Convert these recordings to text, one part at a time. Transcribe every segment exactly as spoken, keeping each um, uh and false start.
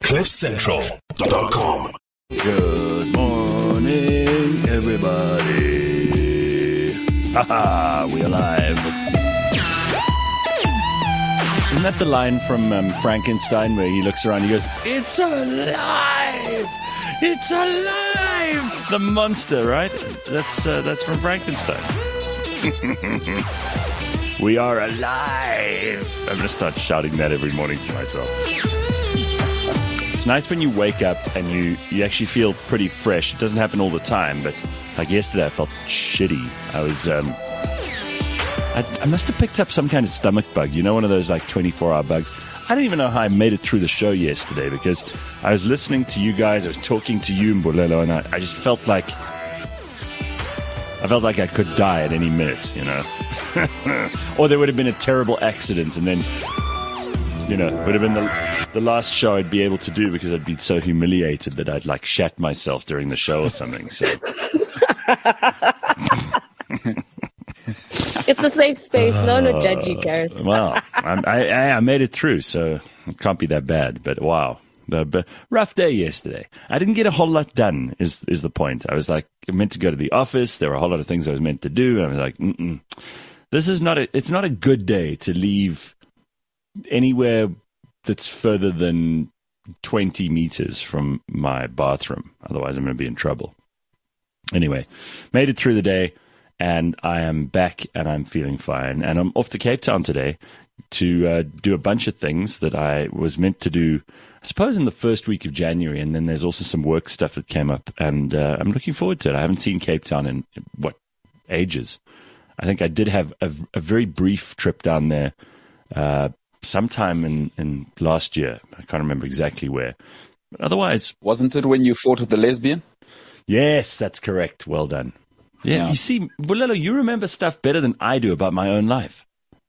cliff central dot com. Good morning, everybody. Haha, we alive. Isn't that the line from um, Frankenstein where he looks around and he goes, "It's alive! It's alive!" The monster, right? That's uh, that's from Frankenstein. We are alive. I'm going to start shouting that every morning to myself. It's nice when you wake up and you, you actually feel pretty fresh. It doesn't happen all the time, but like yesterday I felt shitty. I was, um, I, I must have picked up some kind of stomach bug. You know, one of those like twenty-four hour bugs. I don't even know how I made it through the show yesterday because I was listening to you guys. I was talking to you and Bolelo, and I, I just felt like, I felt like I could die at any minute, you know. Or there would have been a terrible accident, and then, you know, it would have been the, the last show I'd be able to do because I'd be so humiliated that I'd, like, shat myself during the show or something, so. It's a safe space. No one would judge you, Gareth. Well, I'm, I, I made it through, so it can't be that bad, but wow. The, the rough day yesterday. I didn't get a whole lot done, is is the point. I was, like, meant to go to the office. There were a whole lot of things I was meant to do, and I was like, mm-mm. This is not a, it's not a good day to leave anywhere that's further than twenty meters from my bathroom. Otherwise, I'm going to be in trouble. Anyway, made it through the day, and I am back, and I'm feeling fine. And I'm off to Cape Town today to uh, do a bunch of things that I was meant to do, I suppose, in the first week of January. And then there's also some work stuff that came up, and uh, I'm looking forward to it. I haven't seen Cape Town in, what, ages. I think I did have a, a very brief trip down there uh, sometime in, in last year. I can't remember exactly where. But otherwise... Wasn't it when you fought with the lesbian? Yes, that's correct. Well done. Yeah, yeah. You see, Bolelo, you remember stuff better than I do about my own life.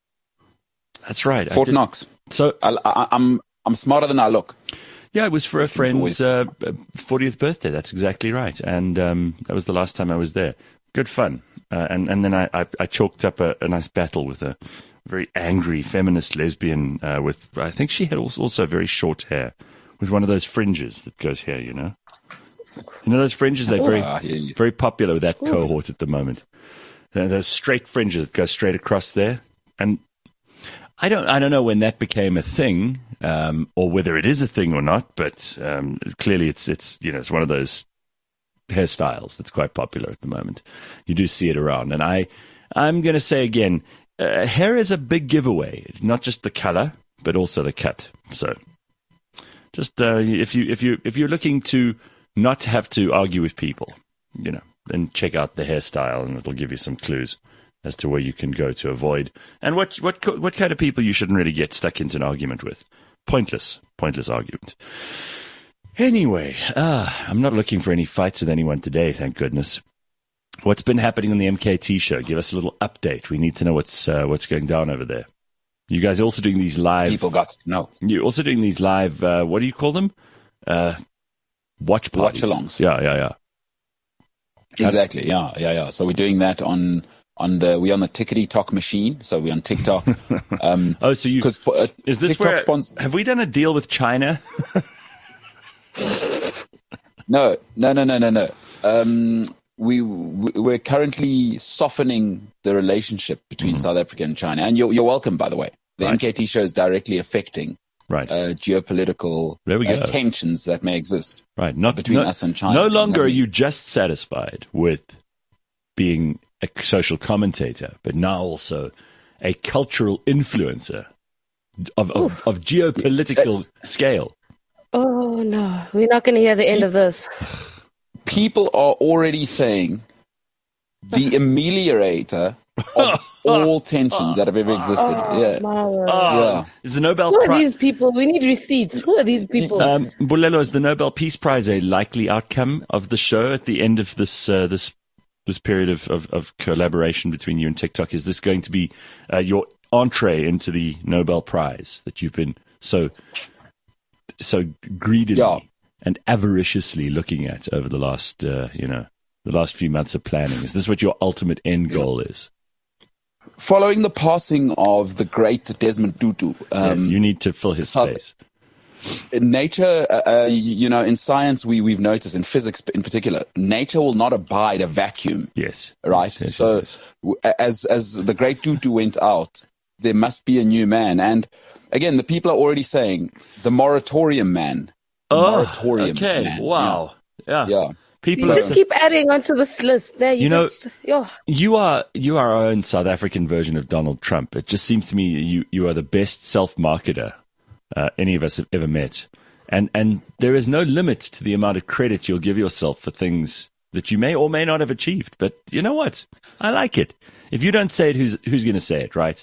That's right. Fort Knox. So I, I, I'm I'm smarter than I look. Yeah, it was for a friend's uh, fortieth birthday. That's exactly right. And um, that was the last time I was there. Good fun. Uh, and, and then I, I, I chalked up a, a nice battle with a very angry feminist lesbian uh, with, I think she had also, also very short hair, with one of those fringes that goes here, you know? You know those fringes? They're very, oh, very popular with that cohort at the moment. They're those straight fringes that go straight across there. And I don't I don't know when that became a thing, um, or whether it is a thing or not, but um, clearly it's, it's, you know, it's one of those hairstyles that's quite popular at the moment. You do see it around, and I, I'm going to say again, uh, hair is a big giveaway. It's not just the color, but also the cut. So, just uh, if you if you if you're looking to not have to argue with people, you know, then check out the hairstyle, and it'll give you some clues as to where you can go to avoid, and what what what kind of people you shouldn't really get stuck into an argument with. Pointless, pointless argument. Anyway, uh, I'm not looking for any fights with anyone today, thank goodness. What's been happening on the M K T show? Give us a little update. We need to know what's uh, what's going down over there. You guys are also doing these live... People got to know. You're also doing these live, uh, what do you call them? Uh, watch parties. Watch-alongs. Yeah, yeah, yeah. Exactly, yeah, yeah, yeah. So we're doing that on... On the we're on the Tickety Talk machine, so we're on TikTok. Um, oh, so you uh, is this TikTok where spons- have we done a deal with China? no, no, no, no, no, no. Um, we we're currently softening the relationship between mm-hmm. South Africa and China, and you're you're welcome, by the way. The right. M K T show is directly affecting right uh, geopolitical there we go. Uh, tensions that may exist right not between no, us and China. No longer are you just satisfied with being a social commentator, but now also a cultural influencer of, of, of geopolitical scale. Oh, no. We're not going to hear the end of this. People are already saying the ameliorator of all tensions that have ever existed. Oh, yeah. oh, yeah. Is the Nobel Who are Prize... these people? We need receipts. Who are these people? Um, Bolelo, is the Nobel Peace Prize a likely outcome of the show at the end of this uh, this this period of, of, of collaboration between you and TikTok? Is this going to be uh, your entree into the Nobel Prize that you've been so so greedily yeah. and avariciously looking at over the last, uh, you know, the last few months of planning? Is this what your ultimate end goal is? Following the passing of the great Desmond Tutu, um, yes, you need to fill his South, space. in nature, uh, uh, you know, in science, we, we've noticed, in physics in particular, nature will not abide a vacuum. Yes. Right? Yes, yes, so yes, yes. as as the great Tutu went out, there must be a new man. And again, the people are already saying the moratorium man. The oh, moratorium okay. man. Wow. Yeah. Yeah. yeah. People you are, just keep adding onto this list. There, you, you know, just, oh. you are you are our own South African version of Donald Trump. It just seems to me you, you are the best self-marketer uh, any of us have ever met. And and there is no limit to the amount of credit you'll give yourself for things that you may or may not have achieved. But you know what? I like it. If you don't say it, who's who's going to say it, right?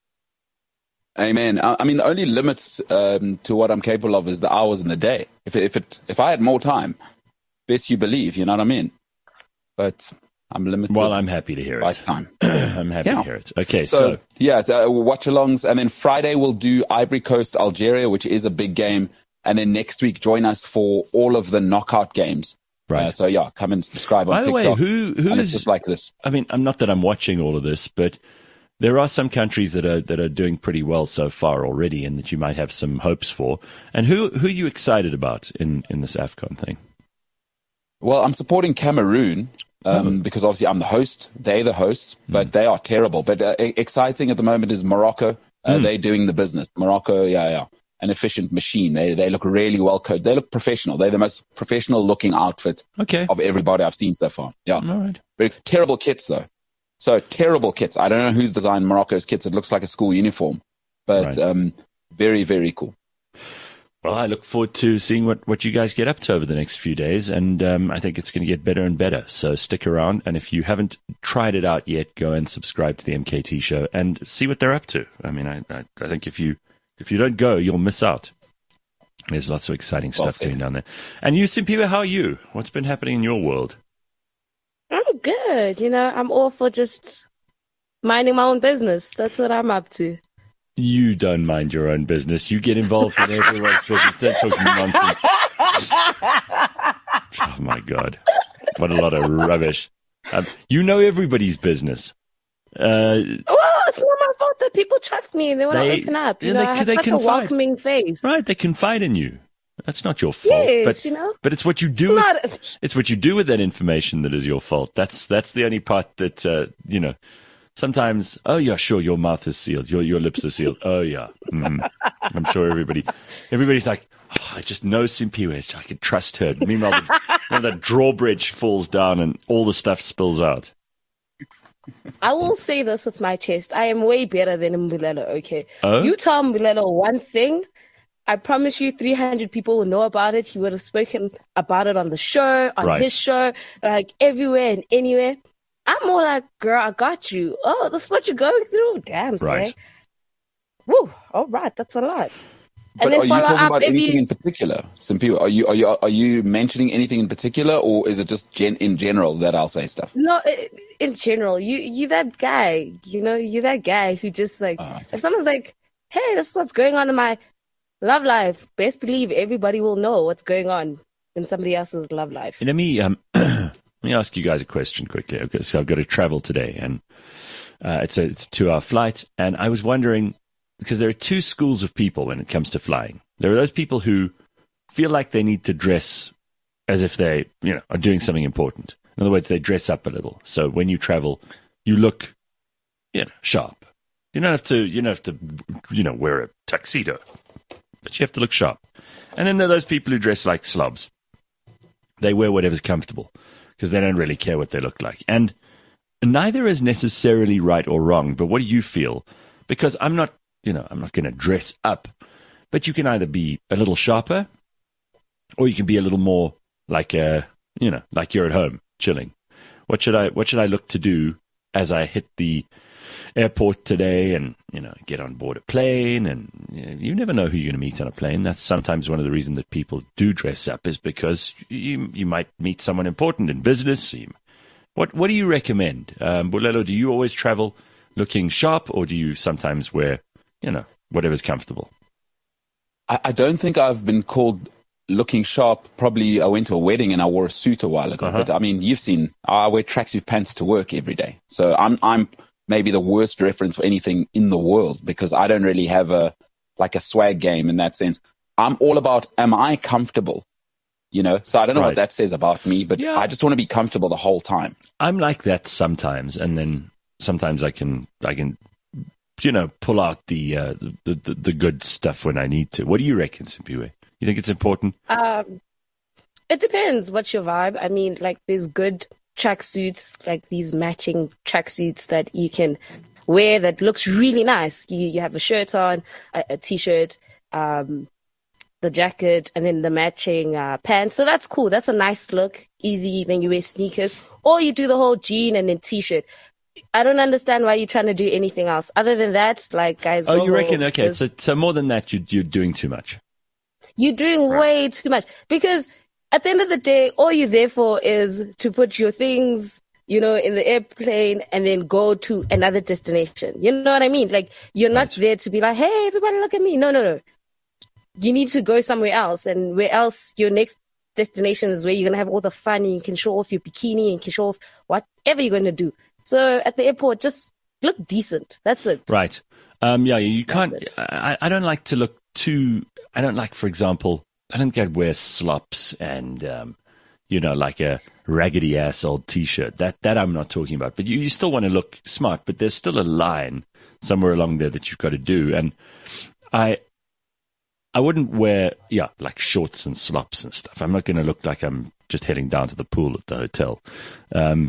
Amen. I, I mean, the only limits um, to what I'm capable of is the hours in the day. If it, if it if I had more time, best you believe, you know what I mean? But I'm limited. Well, I'm happy to hear by it. time. I'm happy yeah. to hear it. Okay, so, so yeah, so watch-alongs, and then Friday we'll do Ivory Coast, Algeria, which is a big game, and then next week join us for all of the knockout games. Right. Uh, so yeah, come and subscribe on By the TikTok. way, who who and is it's just like this? I mean, I'm not that I'm watching all of this, but there are some countries that are that are doing pretty well so far already, and that you might have some hopes for. And who who are you excited about in in this AFCON thing? Well, I'm supporting Cameroon um, oh. because obviously I'm the host. They're the hosts, but mm. they are terrible. But uh, exciting at the moment is Morocco. Uh, mm. They're doing the business. Morocco, yeah, yeah. An efficient machine. They they look really well coded. They look professional. They're the most professional looking outfit okay. of everybody I've seen so far. Yeah. All right. Very terrible kits though. So terrible kits. I don't know who's designed Morocco's kits. It looks like a school uniform, but right. um, very, very cool. Well, I look forward to seeing what, what you guys get up to over the next few days, and um, I think it's going to get better and better. So stick around, and if you haven't tried it out yet, go and subscribe to the M K T show and see what they're up to. I mean, I, I, I think if you if you don't go, you'll miss out. There's lots of exciting well stuff going down there. And you, Simpiwe, how are you? What's been happening in your world? I'm good. You know, I'm all for just minding my own business. That's what I'm up to. You don't mind your own business. You get involved in everyone's business. Don't talk nonsense. Oh, my God. What a lot of rubbish. Um, you know everybody's business. Uh, well, it's not my fault that people trust me and they want they, to open up. You they, know, I have they such confide. a welcoming face. Right, they confide in you. That's not your fault. Yes, but, you know? but it's what you do. It's, with, not... it's what you do with that information that is your fault. That's that's the only part that uh, you know. Sometimes, oh yeah, sure, your mouth is sealed, your your lips are sealed. Oh yeah, mm. I'm sure everybody, everybody's like, oh, I just know Simpiwe, I can trust her. Meanwhile, the, you know, the drawbridge falls down and all the stuff spills out. I will say this with my chest: I am way better than Mbulelo. Okay, oh? You tell Mbulelo one thing, I promise you, three hundred people will know about it. He would have spoken about it on the show, on right. his show, like everywhere and anywhere. I'm more like, girl, I got you. Oh, this is what you're going through. Damn, right. Sway. Woo, all right, that's a lot. But and then are you follow talking up about every... anything in particular? Some people, are you are you are you mentioning anything in particular, or is it just gen, in general that I'll say stuff? No, in general, you you that guy. You know, you that guy who just like, oh, okay. If someone's like, hey, this is what's going on in my love life, best believe everybody will know what's going on in somebody else's love life. Let me um, let me ask you guys a question quickly. Okay, so I've got to travel today, and uh, it's a it's a two-hour flight, and I was wondering, because there are two schools of people when it comes to flying. There are those people who feel like they need to dress as if they, you know, are doing something important. In other words, they dress up a little. So when you travel, you look, you know, sharp. You don't have to, you don't have to, you know, wear a tuxedo, but you have to look sharp. And then there are those people who dress like slobs. They wear whatever's comfortable because they don't really care what they look like. And neither is necessarily right or wrong. But what do you feel? Because I'm not, you know, I'm not going to dress up, but you can either be a little sharper or you can be a little more like, a, you know, like you're at home chilling. What should I, what should I look to do as I hit the airport today and, you know, get on board a plane? And you know, you never know who you're going to meet on a plane. That's sometimes one of the reasons that people do dress up, is because you, you might meet someone important in business. You, what, what do you recommend? Um, Bulelo, do you always travel looking sharp, or do you sometimes wear, you know, whatever's comfortable? I, I don't think I've been called looking sharp. Probably I went to a wedding and I wore a suit a while ago. Uh-huh. But I mean, you've seen, I wear tracksuit pants to work every day. So I'm, I'm maybe the worst reference for anything in the world, because I don't really have a, like a swag game in that sense. I'm all about, am I comfortable? You know, so I don't know Right. what that says about me, but Yeah. I just want to be comfortable the whole time. I'm like that sometimes, and then sometimes I can I can you know pull out the uh, the, the the good stuff when I need to. What do you reckon, Simpiwe? You think it's important? Um, it depends. What's your vibe? I mean, like there's good tracksuits, like these matching tracksuits that you can wear that looks really nice. You you have a shirt on, a, a t-shirt, um, the jacket, and then the matching uh, pants. So that's cool. That's a nice look. Easy. Then you wear sneakers, or you do the whole jean and then t-shirt. I don't understand why you're trying to do anything else other than that. Like, guys, Oh, go you reckon? home. Okay, Just- so so more than that, you you're doing too much. You're doing way too much, because at the end of the day, all you're there for is to put your things, you know, in the airplane and then go to another destination. You know what I mean? Like, you're not Right. there to be like, hey, everybody look at me. No, no, no. You need to go somewhere else, and where else your next destination is where you're going to have all the fun, and you can show off your bikini and you can show off whatever you're going to do. So at the airport, just look decent. That's it. Right. Um, yeah, you can't. it. I, I don't like to look too. I don't like, for example, I don't think I'd wear slops and, um, you know, like a raggedy ass old T-shirt. That that I'm not talking about. But you, you still want to look smart. But there's still a line somewhere along there that you've got to do. And I, I wouldn't wear, yeah, like shorts and slops and stuff. I'm not going to look like I'm just heading down to the pool at the hotel. Um,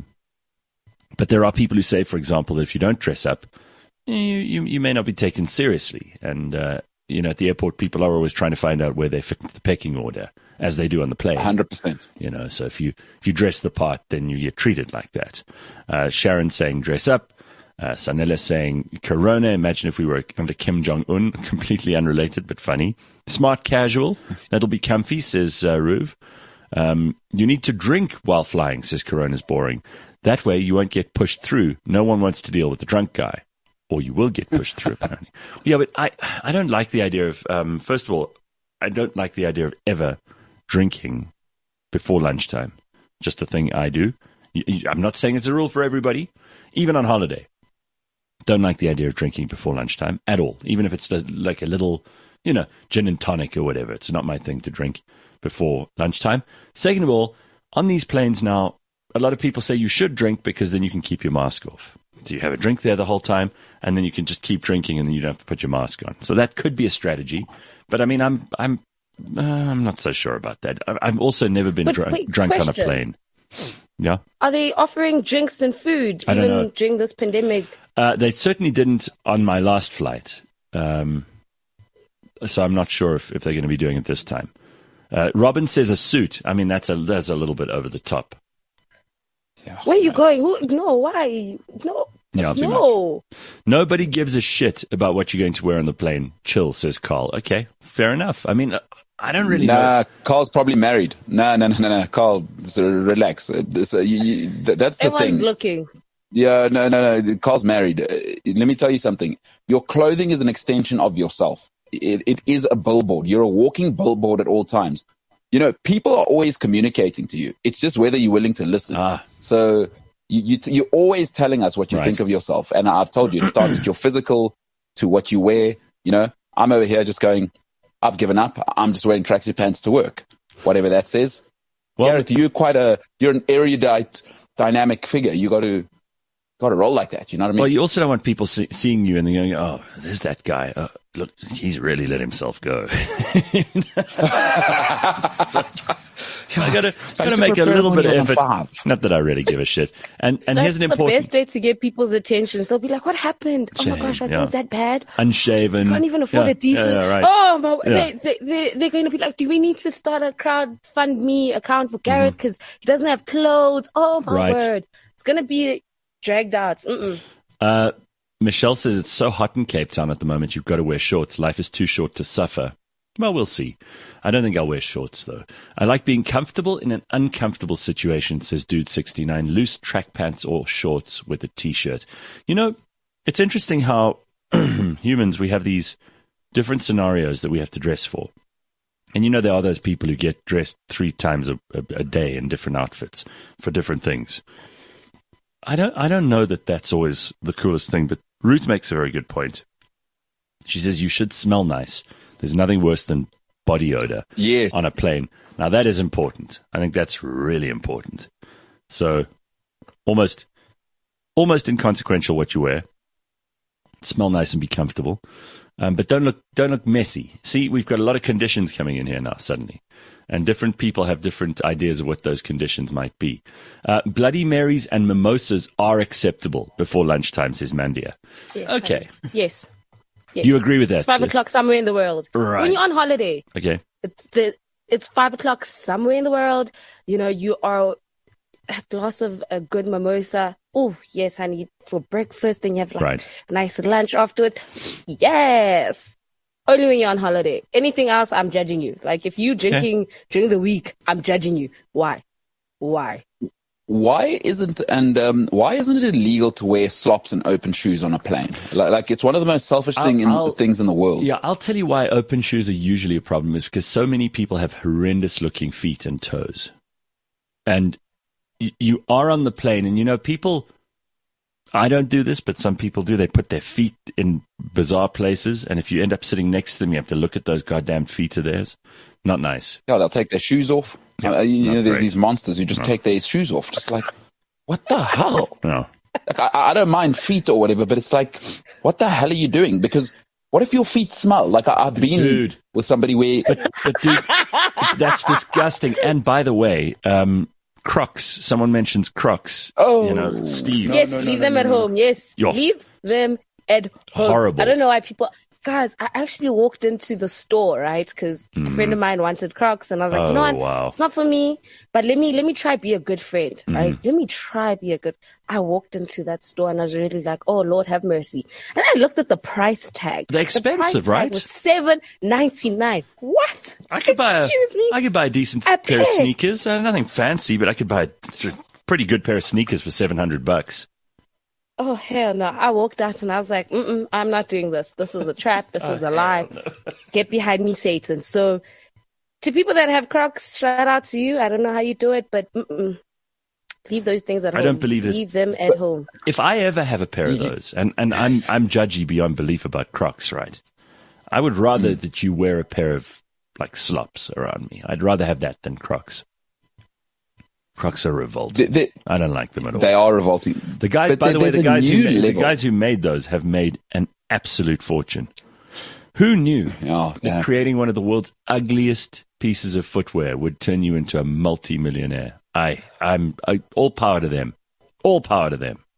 but there are people who say, for example, that if you don't dress up, you, you, you may not be taken seriously. And, uh, you know, at the airport, people are always trying to find out where they fit the pecking order, as they do on the plane. one hundred percent. You know, so if you if you dress the part, then you get treated like that. Uh, Sharon saying dress up. Uh, Sanela saying Corona. Imagine if we were under Kim Jong Un. Completely unrelated, but funny. Smart casual. That'll be comfy, says uh, Ruv. Um, you need to drink while flying, says Corona's boring. That way you won't get pushed through. No one wants to deal with the drunk guy. Or you will get pushed through, apparently. Yeah, but I, I don't like the idea of, um, first of all, I don't like the idea of ever drinking before lunchtime. Just a thing I do. You- you- I'm not saying it's a rule for everybody, even on holiday. Don't like the idea of drinking before lunchtime at all, even if it's the, like a little, you know, gin and tonic or whatever. It's not my thing to drink before lunchtime. Second of all, on these planes now, a lot of people say you should drink because then you can keep your mask off. So you have a drink there the whole time, and then you can just keep drinking, and then you don't have to put your mask on. So that could be a strategy. But I mean, I'm I'm uh, I'm not so sure about that. I- I've also never been But drunk, wait, drunk on a question. plane. Yeah, Are they offering drinks and food I don't even know. during this pandemic? uh, they certainly didn't on my last flight. Um, so I'm not sure if, if they're going to be doing it this time. Uh, Robin says a suit. I mean, that's a that's a little bit over the top. Yeah. Where are you going? Who, no, why? No, Yeah, too no. Nobody gives a shit about what you're going to wear on the plane. Chill, says Carl. Okay, fair enough. I mean, I don't really know. Nah, Carl's probably married. Nah, no, no, no, no. Carl, so relax. Uh, So you, you, th- that's the Everyone's thing. looking. Yeah, no, no, no. Carl's married. Uh, let me tell you something. Your clothing is an extension of yourself. It, it is a billboard. You're a walking billboard at all times. You know, people are always communicating to you. It's just whether you're willing to listen. Ah, So you, you, you're always telling us what you Right. think of yourself. And I've told you, it starts with your physical to what you wear. You know, I'm over here just going, I've given up. I'm just wearing tracksuit pants to work. Whatever that says. well, Gareth, you're quite a, you're an erudite, dynamic figure. You got to, got to roll like that. You know what I mean? well, you also don't want people see, seeing you and then going, "Oh, there's that guy. Uh, look, he's really let himself go." So, I gotta, gotta used to make a prefer little when bit of he was on effort. five. Not that I really give a shit. And and That's here's an the important best way to get people's attention. They'll be like, "What happened? Oh my Shame, gosh, I yeah. think that bad. unshaven. Can't even afford yeah, a decent. Yeah, yeah, right. Oh my! Yeah. They, they, they, they're going to be like, do we need to start a crowdfund account for Gareth because he doesn't have clothes? Oh my Mm-hmm. Right. word! It's going to be dragged out. Mm-mm. Uh, Michelle says it's so hot in Cape Town at the moment. You've got to wear shorts. Life is too short to suffer. Well, we'll see. I don't think I'll wear shorts, though. I like being comfortable in an uncomfortable situation, says Dude sixty-nine. Loose track pants or shorts with a T-shirt. You know, it's interesting how humans, we have these different scenarios that we have to dress for. And you know, there are those people who get dressed three times a, a, a day in different outfits for different things. I don't, I don't know that that's always the coolest thing, but Ruth makes a very good point. She says you should smell nice. There's nothing worse than body odor Yes. on a plane. Now, that is important. I think that's really important. So almost almost inconsequential what you wear. Smell nice and be comfortable. Um, but don't look don't look messy. See, we've got a lot of conditions coming in here now suddenly. And different people have different ideas of what those conditions might be. Uh, Bloody Marys and mimosas are acceptable before lunchtime, says Mandia. Yes, Okay. Yes. yes. You agree with that? It's five sis? o'clock somewhere in the world. Right. When you're on holiday, Okay. it's the it's five o'clock somewhere in the world. You know, you are a glass of a good mimosa. Oh, yes, honey, for breakfast. Then you have like Right. a nice lunch afterwards. Yes. Only when you're on holiday. Anything else, I'm judging you. Like if you drinking during the week, I'm judging you. Why? Why? Why isn't and um, why isn't it illegal to wear slops and open shoes on a plane? Like, like it's one of the most selfish thing in, I'll- things in the world. Yeah, I'll tell you why open shoes are usually a problem is because so many people have horrendous looking feet and toes. And y- you are on the plane and, you know, people, I don't do this, but some people do. They put their feet in bizarre places. And if you end up sitting next to them, you have to look at those goddamn feet of theirs. Not nice. Yeah, they'll take their shoes off. Yeah, Uh, you not know, there's great. these monsters who just take their shoes off. Just like, what the hell? No. Like, I, I don't mind feet or whatever, but it's like, what the hell are you doing? Because what if your feet smell? Like I, I've been Dude. with somebody where But dude, that's disgusting. And by the way, um, Crocs, someone mentions Crocs. Oh. You know, Steve. yes, no, no, leave no, them no, at no. home. Yes, Yo. leave them at home. Horrible. I don't know why people. Guys, I actually walked into the store, right? Because a friend of mine wanted Crocs, and I was like, Oh, you know what? wow. It's not for me. But let me let me try be a good friend, right? Mm-hmm. Let me try be a good. I walked into that store, and I was really like, oh Lord, have mercy. And I looked at the price tag. They're expensive, the price right? Tag was seven ninety nine. What? I could buy a, Excuse me. I could buy a decent A pair of pair. sneakers. Uh, nothing fancy, but I could buy a th- pretty good pair of sneakers for seven hundred bucks. Oh hell no! I walked out and I was like, Mm-mm, "I'm not doing this. This is a trap. This is a lie. Get behind me, Satan." So, to people that have Crocs, shout out to you. I don't know how you do it, but mm-mm. leave those things at I home. don't believe this. Leave them at home. If I ever have a pair of those, and, and I'm I'm judgy beyond belief about Crocs, right? I would rather Mm. that you wear a pair of like slops around me. I'd rather have that than Crocs. Crocs are revolting. they, they, I don't like them at all. they are revolting. The guys, But by the way, there's the a guys who new made, the level. guys who made those have made an absolute fortune. Who knew Yeah, that yeah. creating one of the world's ugliest pieces of footwear would turn you into a multi-millionaire? I, I'm I, all power to them. All power to them.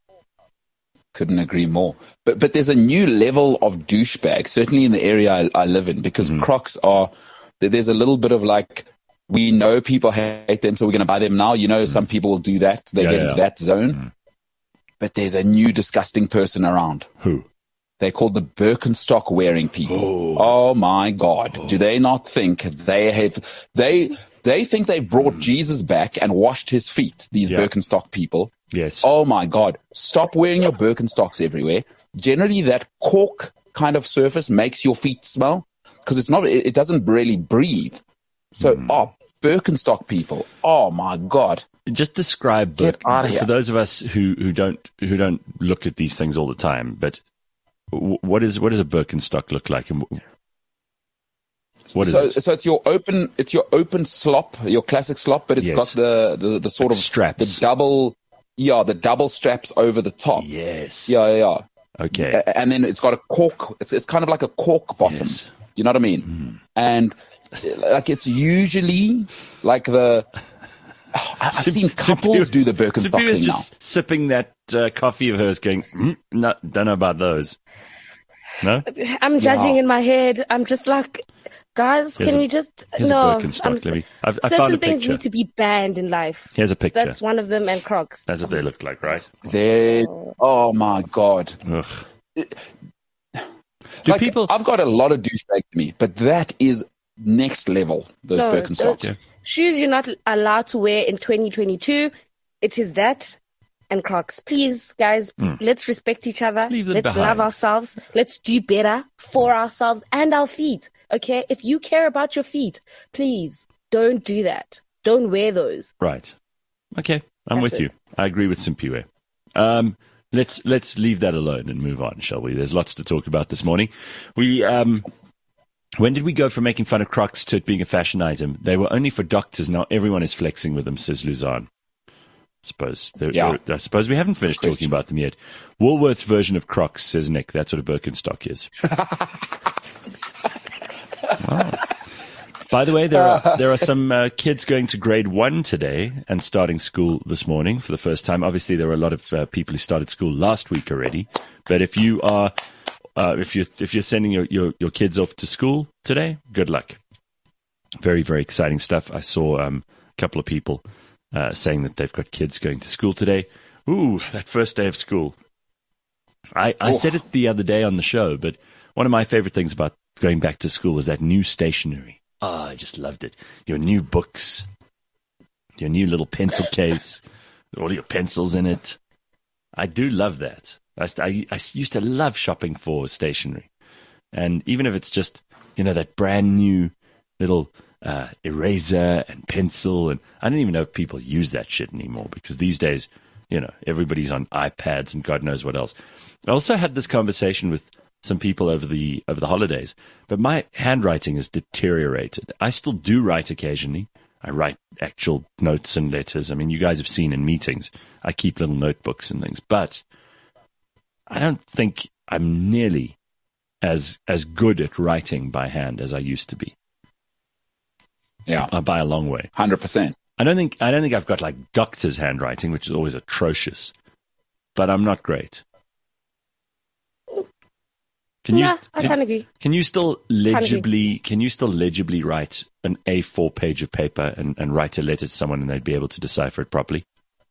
Couldn't agree more. But but there's a new level of douchebag, certainly in the area I, I live in, because Mm-hmm. Crocs are, there- there's a little bit of like, we know people hate them, so we're going to buy them now. You know, some people will do that. They Mm-hmm. Yeah, get yeah. into that zone. But there's a new disgusting person around. Who? They're called the Birkenstock wearing people. Oh, my God. Do they not think they have, they, they think they've brought Jesus back and washed his feet, these Yeah. Birkenstock people. Yes. Oh my God. Stop wearing your Birkenstocks everywhere. Generally, that cork kind of surface makes your feet smell because it's not, it, it doesn't really breathe. So, Hmm. oh, Birkenstock people. Oh my God. Just describe Get Bir- outta here. for those of us who, who don't who don't look at these things all the time. But w- what is what does a Birkenstock look like? And w- what is So, it? so it's your open, it's your open slop, your classic slop, but it's Yes. got the, the, the sort Like of straps. the double, yeah, the double straps over the top. Yes. Yeah, yeah, yeah. Okay. A- And then it's got a cork. It's it's kind of like a cork bottom. Yes. You know what I mean? And uh, like it's usually like the. I- I've seen couples do the Birkenstock Sipi was thing now. just sipping that uh, coffee of hers, going, mm, no, don't know about those. No. I'm judging Yeah. in my head. I'm just like, guys, Here's can a- we just Here's no? a Birkenstock. I'm- Let me. I've, I certain found a things picture. need to be banned in life. Here's a picture. That's one of them, and Crocs. That's what they look like, right? They, oh my God. Ugh. Do Like, people? I've got a lot of douchebag to me, but that is next level, those No, Birkenstocks. don't- Yeah. Shoes you're not allowed to wear in twenty twenty-two. It is that and Crocs. Please, guys, let's respect each other. Hmm. Leave them Let's behind. love ourselves. Let's do better for ourselves and our feet. Okay? If you care about your feet, please don't do that. Don't wear those. Right. Okay. I'm That's with it. you. I agree with Simpiwe. Um, let's let's leave that alone and move on, shall we? There's lots to talk about this morning. We um, When did we go from making fun of Crocs to it being a fashion item? They were only for doctors. Now everyone is flexing with them, says Luzanne. I suppose. They're, Yeah. they're, I suppose we haven't finished talking about them yet. Woolworth's version of Crocs, says Nick. That's what a Birkenstock is. Wow. By the way, there are there are some uh, kids going to grade one today and starting school this morning for the first time. Obviously, there were a lot of uh, people who started school last week already. But if you are uh, if you if you're sending your, your, your kids off to school today, good luck. Very very exciting stuff. I saw um, a couple of people uh, saying that they've got kids going to school today. Ooh, that first day of school. I, I said it the other day on the show, but one of my favorite things about going back to school was that new stationery. Oh, I just loved it. Your new books, your new little pencil case, all your pencils in it. I do love that. I, I, I used to love shopping for stationery. And even if it's just, you know, that brand new little uh, eraser and pencil. And I don't even know if people use that shit anymore because these days, you know, everybody's on iPads and God knows what else. I also had this conversation with some people over the over the holidays, but my handwriting has deteriorated. I still do write occasionally. I write actual notes and letters. I mean, you guys have seen in meetings, I keep little notebooks and things, but I don't think I'm nearly as as good at writing by hand as I used to be. Yeah, uh, by a long way. one hundred percent. I don't think I don't think I've got like doctor's handwriting, which is always atrocious, but I'm not great. Can you? Yeah, I can, can agree. Can you still legibly? Can you still legibly write an A four page of paper and, and write a letter to someone, and they'd be able to decipher it properly?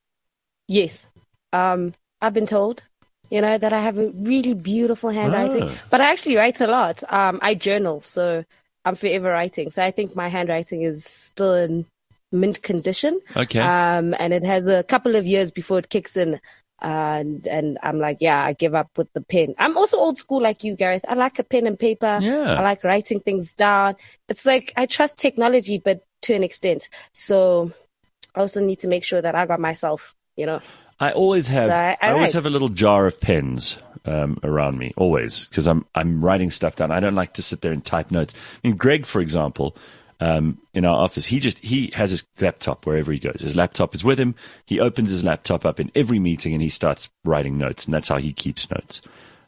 Yes, um, I've been told, you know, that I have a really beautiful handwriting, Oh. but I actually write a lot. Um, I journal, so I'm forever writing. So I think my handwriting is still in mint condition. Okay. Um, and it has a couple of years before it kicks in. And and I'm like, yeah, I give up with the pen. I'm also old school like you, Gareth. I like a pen and paper. Yeah. I like writing things down. It's like I trust technology, but to an extent. So I also need to make sure that I got myself, you know. I always have. So I- I I always write. have a little jar of pens um, around me, always, because I'm I'm writing stuff down. I don't like to sit there and type notes. I mean, Greg, for example, um, in our office, he just he has his laptop wherever he goes. His laptop is with him. He opens his laptop up in every meeting and he starts writing notes, and that's how he keeps notes.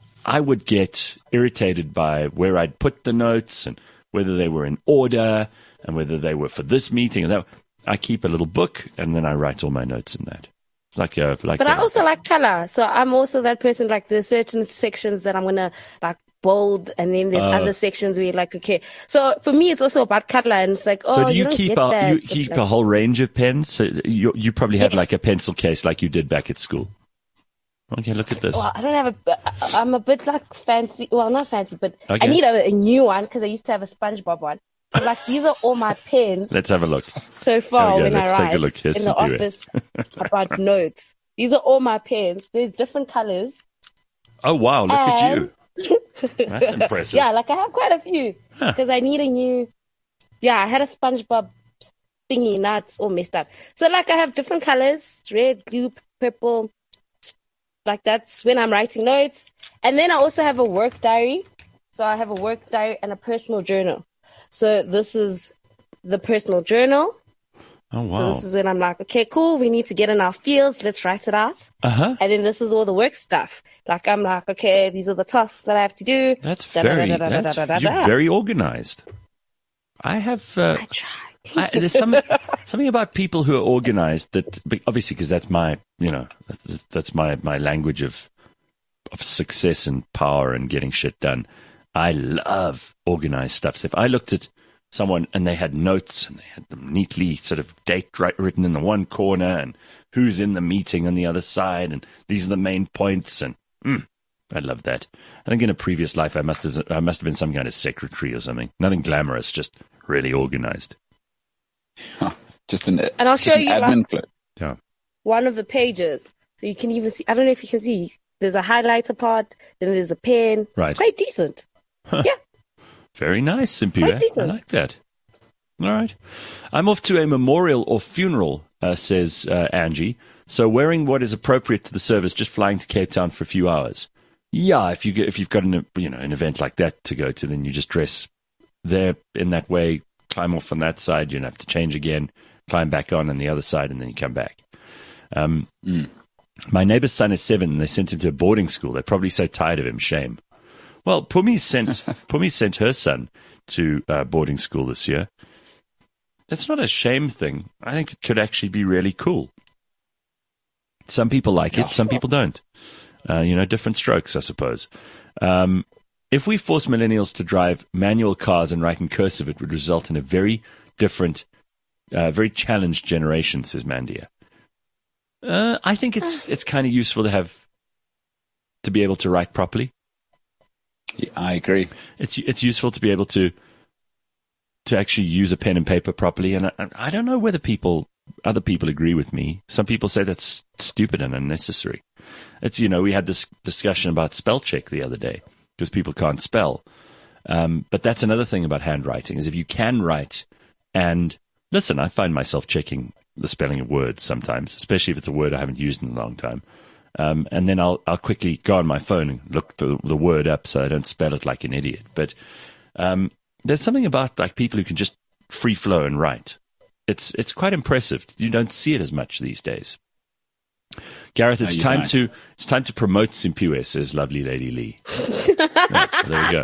I would get irritated by where I'd put the notes and whether they were in order and whether they were for this meeting and that. I keep a little book and then I write all my notes in that. Like a, like But a, I also like color. So I'm also that person, like there's certain sections that I'm going to like bold, and then there's Uh, other sections where you're like, okay. So for me, it's also about color, and it's like, oh, So do you, don't keep get a that. you But, keep like, a whole range of pens? So you you probably have Yes. like a pencil case like you did back at school. Okay, look at this. Well, I don't have a. I'm a bit like fancy. Well, not fancy, but Okay. I need a, a new one because I used to have a SpongeBob one. So like these are all my pens Let's have a look. so far Okay, when let's I take a write look. Here's in the Sipiwe. office about notes. These are all my pens. There's different colors. Oh wow, look at you. And- That's impressive. Yeah, like I have quite a few Huh. because I need a new. Yeah, I had a SpongeBob thingy. Now it's all messed up. So like I have different colors: red, blue, purple. Like that's when I'm writing notes, and then I also have a work diary. So I have a work diary and a personal journal. So this is the personal journal. Oh So wow. this is when I'm like, okay, cool. We need to get in our fields. Let's write it out. Uh huh. And then this is all the work stuff. Like I'm like, okay, these are the tasks that I have to do. That's Da- da- very. da- da- da- That's, da- da- you're da. very organized. I have. Uh, I try. I, there's some, something about people who are organized that obviously because that's my you know that's, that's my my language of of success and power and getting shit done. I love organized stuff. So if I looked at someone and they had notes and they had them neatly sort of date right, written in the one corner and who's in the meeting on the other side and these are the main points and mm, I love that. I think in a previous life I must have I must have been some kind of secretary or something. Nothing glamorous, just really organized. Just an, And I'll just show an you, admin like- clip. Yeah. One of the pages. So you can even see, I don't know if you can see, there's a highlighter part, then there's a pen. Right. It's quite decent. Yeah. Very nice, Simpiwe. Quite I decent. like that. All right. I'm off to a memorial or funeral, uh, says uh, Angie. So wearing what is appropriate to the service, just flying to Cape Town for a few hours. Yeah, if you get, if you've got an you know an event like that to go to, then you just dress there in that way, climb off on that side, you have to change again, climb back on on the other side, and then you come back. Um, mm. My neighbor's son is seven, and they sent him to a boarding school. They're probably so tired of him. Shame. Well, Pumi sent Pumi sent her son to uh, boarding school this year. That's not a shame thing. I think it could actually be really cool. Some people like it, some people don't. Uh, you know, different strokes, I suppose. Um, if we force millennials to drive manual cars and write in cursive, it would result in a very different, uh, very challenged generation, says Mandia. Uh, I think it's it's kind of useful to have to be able to write properly. Yeah, I agree. It's it's useful to be able to to actually use a pen and paper properly, and I, I don't know whether people other people agree with me. Some people say that's stupid and unnecessary. It's you know we had this discussion about spell check the other day because people can't spell, um, but that's another thing about handwriting is if you can write and listen, I find myself checking the spelling of words sometimes, especially if it's a word I haven't used in a long time. Um, and then I'll I'll quickly go on my phone and look the, the word up so I don't spell it like an idiot. But um, there's something about like people who can just free flow and write. It's it's quite impressive. You don't see it as much these days. Gareth, it's no, time don't. to it's time to promote Simpiwe, says lovely Lady Lee. Yeah, there we go.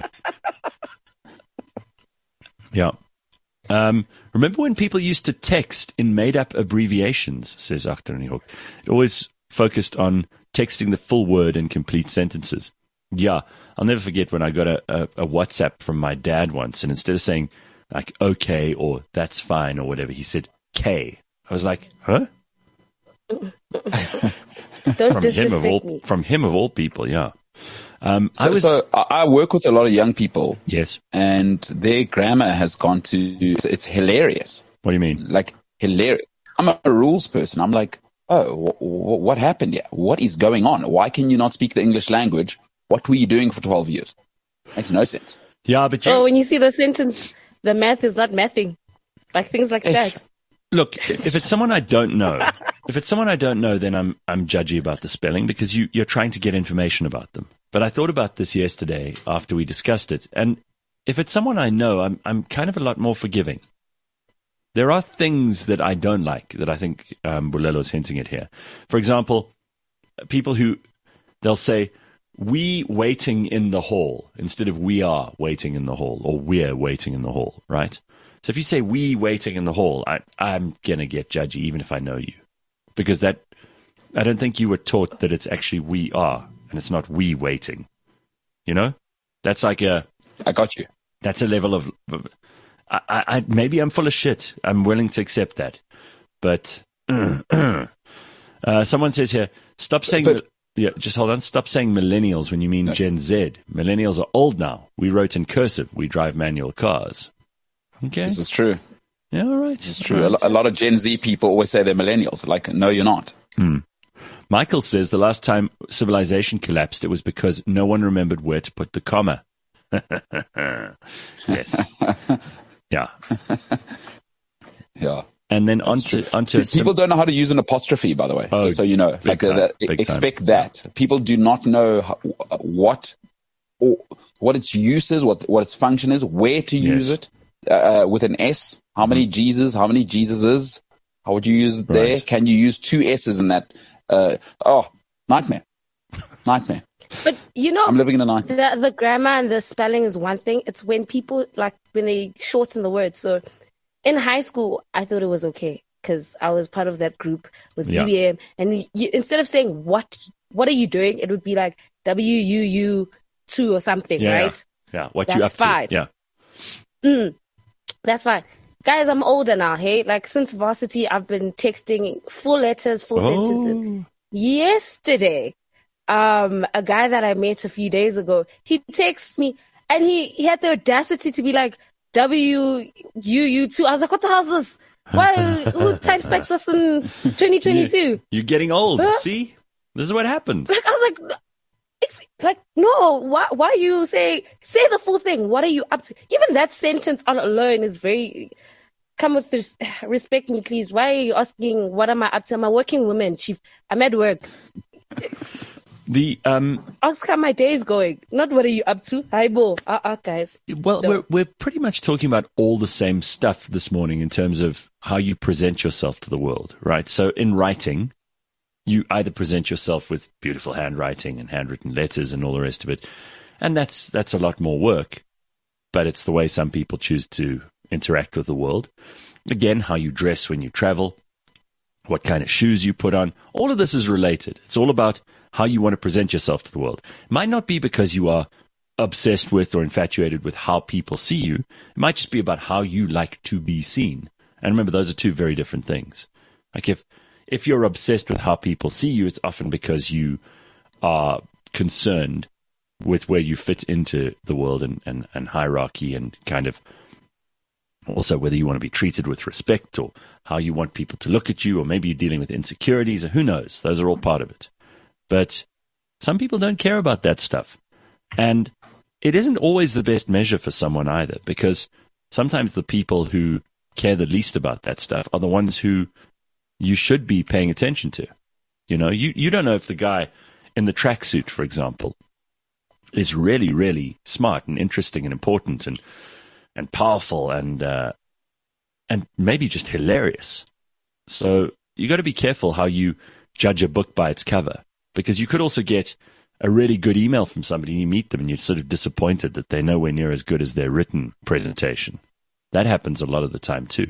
Yeah. Um, remember when people used to text in made-up abbreviations, says Achterniehoek. It always focused on texting the full word in complete sentences. Yeah, I'll never forget when I got a, a, a WhatsApp from my dad once, and instead of saying, like, okay, or that's fine, or whatever, he said, K. I was like, huh? Don't from disrespect him of all, me. From him of all people, yeah. Um, so, I was, so I work with a lot of young people. Yes. And their grammar has gone to, it's, it's hilarious. What do you mean? Like, hilarious. I'm a rules person. I'm like, oh, w- w- what happened here? What is going on? Why can you not speak the English language? What were you doing for twelve years? Makes no sense. Yeah, but you... Oh, when you see the sentence, the math is not mathing. Like things like that. Look, if it's someone I don't know, if it's someone I don't know, then I'm I'm judgy about the spelling because you, you're trying to get information about them. But I thought about this yesterday after we discussed it, and if it's someone I know, I'm I'm kind of a lot more forgiving. There are things that I don't like that I think um, Bulelo's hinting at here. For example, people who they'll say, we waiting in the hall instead of we are waiting in the hall or we're waiting in the hall, right? So if you say we waiting in the hall, I, I'm going to get judgy even if I know you. Because that, I don't think you were taught that it's actually we are and it's not we waiting. You know? That's like a... I got you. That's a level of... I, I, maybe I'm full of shit. I'm willing to accept that. But uh, someone says here, stop saying... But, yeah, just hold on. Stop saying millennials when you mean no. Gen Z. Millennials are old now. We wrote in cursive. We drive manual cars. Okay. This is true. Yeah, all right. This is true. Right. A lot of Gen Z people always say they're millennials. Like, no, you're not. Hmm. Michael says the last time civilization collapsed, it was because no one remembered where to put the comma. Yes. Yeah. Yeah. And then onto, onto people sim- don't know how to use an apostrophe, by the way. Oh, just so you know, like time, uh, expect time. that. Yeah. People do not know how, what or what its use is, what what its function is, where to use yes. it uh, with an S. How mm-hmm. many Jesus? How many Jesuses? How would you use it there? Right. Can you use two S's in that? Uh, oh, nightmare, nightmare. But you know, I'm living in a nightmare. The, the grammar and the spelling is one thing. It's when people like when they shorten the words. So. In high school, I thought it was okay because I was part of that group with yeah. B B M. And you, instead of saying, what what are you doing? It would be like W U U two or something, yeah, right? Yeah, yeah. What that's you up fine. to? Yeah. Mm, that's fine. Guys, I'm older now, hey? Like since varsity, I've been texting full letters, full oh. sentences. Yesterday, um, a guy that I met a few days ago, he texts me and he, he had the audacity to be like, W U U two. I was like, what the hell is this? Why? Who types like this in twenty twenty-two? You're getting old. Huh? See? This is what happens. Like, I was like, it's like, no, why, why you say, say the full thing? What are you up to? Even that sentence on alone is very, come with this, respect me, please. Why are you asking, what am I up to? I'm a working woman, chief. I'm at work. The um, Ask how my day is going. Not what are you up to. Hi, Bo. Uh, uh, guys. well, No. we're we're pretty much talking about all the same stuff this morning in terms of how you present yourself to the world, right? So in writing, you either present yourself with beautiful handwriting and handwritten letters and all the rest of it, and that's that's a lot more work, but it's the way some people choose to interact with the world. Again, how you dress when you travel, what kind of shoes you put on, all of this is related. It's all about how you want to present yourself to the world. It might not be because you are obsessed with or infatuated with how people see you. It might just be about how you like to be seen. And remember, those are two very different things. Like if if you're obsessed with how people see you, it's often because you are concerned with where you fit into the world and, and, and hierarchy and kind of also whether you want to be treated with respect or how you want people to look at you, or maybe you're dealing with insecurities, or who knows. Those are all part of it. But some people don't care about that stuff. And it isn't always the best measure for someone either, because sometimes the people who care the least about that stuff are the ones who you should be paying attention to. You know, you, you don't know if the guy in the tracksuit, for example, is really, really smart and interesting and important and and powerful and uh, and maybe just hilarious. So you got to be careful how you judge a book by its cover, because you could also get a really good email from somebody and you meet them and you're sort of disappointed that they're nowhere near as good as their written presentation. That happens a lot of the time too.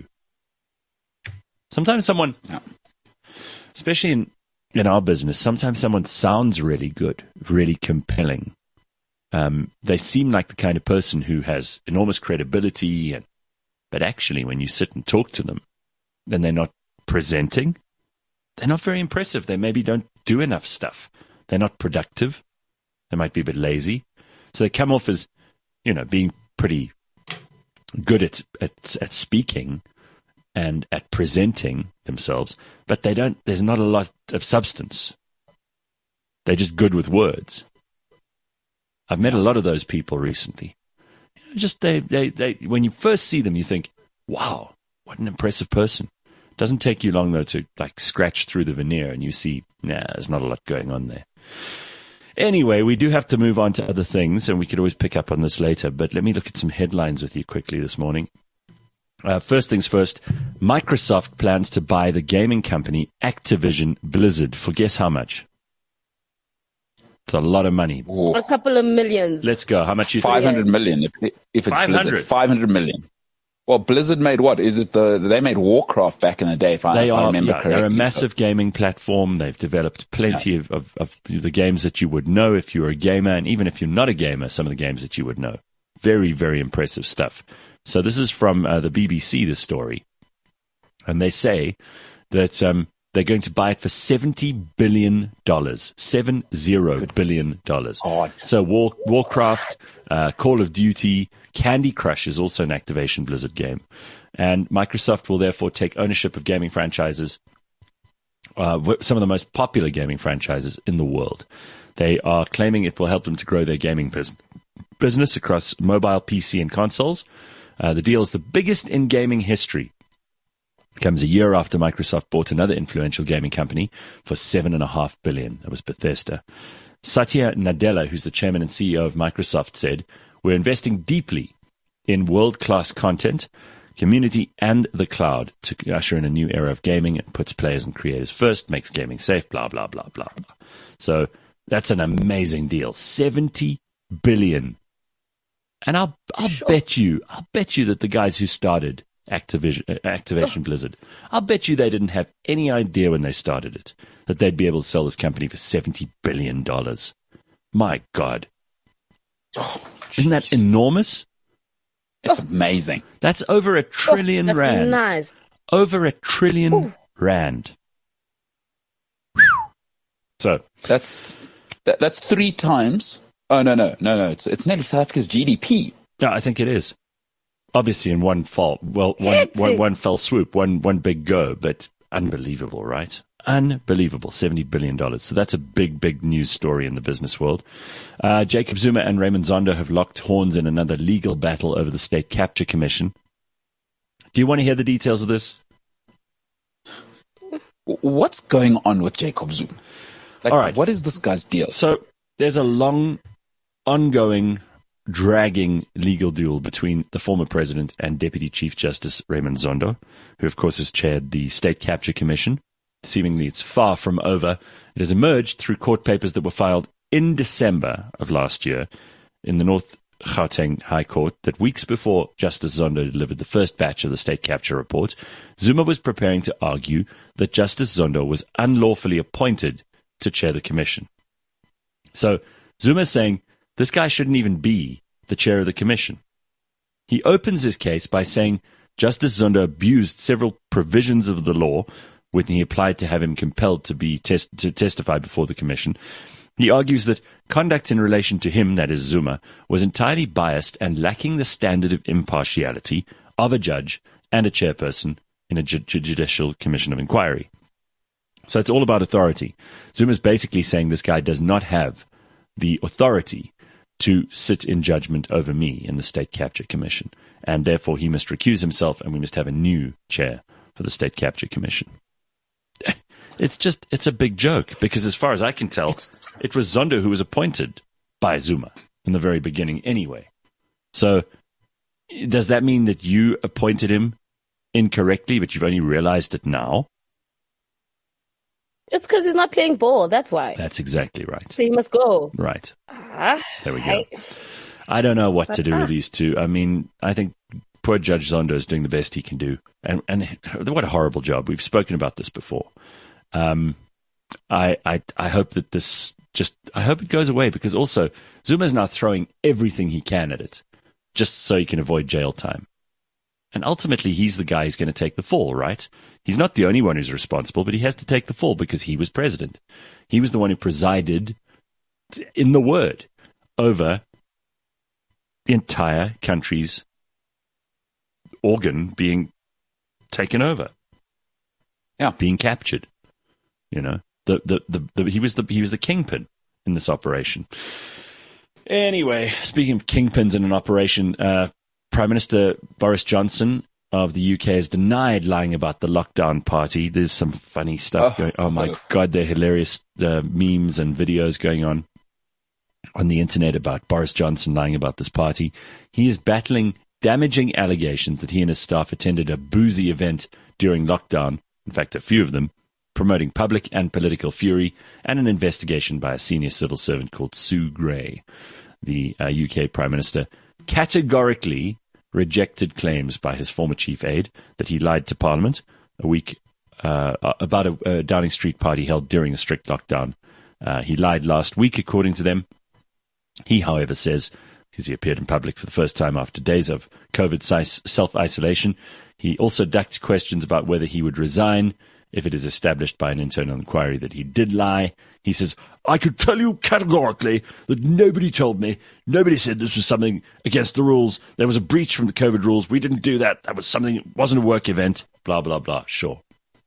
Sometimes someone, Yeah. especially in, in our business, sometimes someone sounds really good, really compelling. Um, they seem like the kind of person who has enormous credibility, and but actually when you sit and talk to them, then they're not presenting. They're not very impressive. They maybe don't do enough stuff. They're not productive. They might be a bit lazy. So they come off as, you know, being pretty good at, at, at speaking and at presenting themselves, but they don't, there's not a lot of substance. They're just good with words. I've met a lot of those people recently. You know, just they, they, they, when you first see them, you think, wow, what an impressive person. Doesn't take you long, though, to like scratch through the veneer and you see, nah, there's not a lot going on there. Anyway, we do have to move on to other things, and we could always pick up on this later, but let me look at some headlines with you quickly this morning. Uh, first things first, Microsoft plans to buy the gaming company Activision Blizzard for guess how much? It's a lot of money. A couple of millions. Let's go. How much you Five think? hundred million. If, if it's five hundred. Blizzard, five hundred million. Well, Blizzard made what? Is it the they made Warcraft back in the day? If I, They if I are. remember Yeah, correctly. they're a massive So, gaming platform. They've developed plenty Yeah. of, of, of the games that you would know if you're a gamer, and even if you're not a gamer, some of the games that you would know. Very, very impressive stuff. So this is from uh, the B B C, the story. And they say that um, they're going to buy it for seventy billion dollars. Seven zero billion dollars. God. So War, Warcraft, uh, Call of Duty, Candy Crush is also an Activation Blizzard game. And Microsoft will therefore take ownership of gaming franchises, uh, some of the most popular gaming franchises in the world. They are claiming it will help them to grow their gaming bus- business across mobile, P C, and consoles. Uh, the deal is the biggest in gaming history. It comes a year after Microsoft bought another influential gaming company for seven and a half billion. That was Bethesda. Satya Nadella, who's the chairman and C E O of Microsoft, said, "We're investing deeply in world-class content, community, and the cloud to usher in a new era of gaming. It puts players and creators first, makes gaming safe, blah, blah, blah, blah, blah." So that's an amazing deal. seventy billion. And I'll, I'll Sure. bet you, I'll bet you that the guys who started Activision, uh, Activation Blizzard, I'll bet you they didn't have any idea when they started it that they'd be able to sell this company for seventy billion dollars. My God. oh, Isn't that enormous? it's amazing. That's over a trillion That's rand. nice. Over a trillion Ooh. rand. So, That's that, that's three times. Oh no no no no! It's it's nearly South Africa's G D P. yeah, I think it is. Obviously, in one fall, well, one, Hit one, it. one fell swoop, one, one big go, but unbelievable, right? Unbelievable, seventy billion dollars. So that's a big, big news story in the business world. Uh, Jacob Zuma and Raymond Zondo have locked horns in another legal battle over the State Capture Commission. Do you want to hear the details of this? W- What's going on with Jacob Zuma? Like, All right. what is this guy's deal? So there's a long, ongoing, dragging legal duel between the former president and Deputy Chief Justice Raymond Zondo, who, of course, has chaired the State Capture Commission. Seemingly, it's far from over. It has emerged through court papers that were filed in December of last year in the North Gauteng High Court that weeks before Justice Zondo delivered the first batch of the State Capture report, Zuma was preparing to argue that Justice Zondo was unlawfully appointed to chair the commission. So Zuma's saying this guy shouldn't even be the chair of the commission. He opens his case by saying Justice Zondo abused several provisions of the law when he applied to have him compelled to be test- to testify before the commission. He argues that conduct in relation to him, that is Zuma, was entirely biased and lacking the standard of impartiality of a judge and a chairperson in a ju- judicial commission of inquiry. So it's all about authority. Zuma's basically saying this guy does not have the authority to sit in judgment over me in the State Capture Commission, and therefore he must recuse himself and we must have a new chair for the State Capture Commission. It's just, it's a big joke, because as far as I can tell, it was Zondo who was appointed by Zuma in the very beginning anyway. So does that mean that you appointed him incorrectly, but you've only realized it now? It's because he's not playing ball, that's why. That's exactly right. So he must go. Right. Ah, There we go. I, I don't know what to do Ah. with these two. I mean, I think poor Judge Zondo is doing the best he can do. And, and what a horrible job. We've spoken about this before. Um, I, I, I hope that this just, I hope it goes away, because also Zuma's now throwing everything he can at it just so he can avoid jail time. And ultimately, he's the guy who's going to take the fall, right? He's not the only one who's responsible, but he has to take the fall because he was president. He was the one who presided in the word over the entire country's organ being taken over. Yeah. Being captured. You know, the, the, the, the, he was the he was the kingpin in this operation. Anyway, speaking of kingpins in an operation, uh, Prime Minister Boris Johnson of the U K has denied lying about the lockdown party. There's some funny stuff Oh. going. Oh my God, they're hilarious uh, memes and videos going on on the internet about Boris Johnson lying about this party. He is battling damaging allegations that he and his staff attended a boozy event during lockdown. In fact, a few of them, promoting public and political fury, and an investigation by a senior civil servant called Sue Gray. The uh, U K Prime Minister categorically rejected claims by his former chief aide that he lied to Parliament a week uh, about a, a Downing Street party held during a strict lockdown. Uh, he lied last week, according to them. He, however, says, because he appeared in public for the first time after days of COVID self-isolation, he also ducked questions about whether he would resign if it is established by an internal inquiry that he did lie. He says, I could tell you categorically that nobody told me. Nobody said this was something against the rules. There was a breach from the COVID rules. We didn't do that. That was something, it wasn't a work event. Blah, blah, blah. Sure.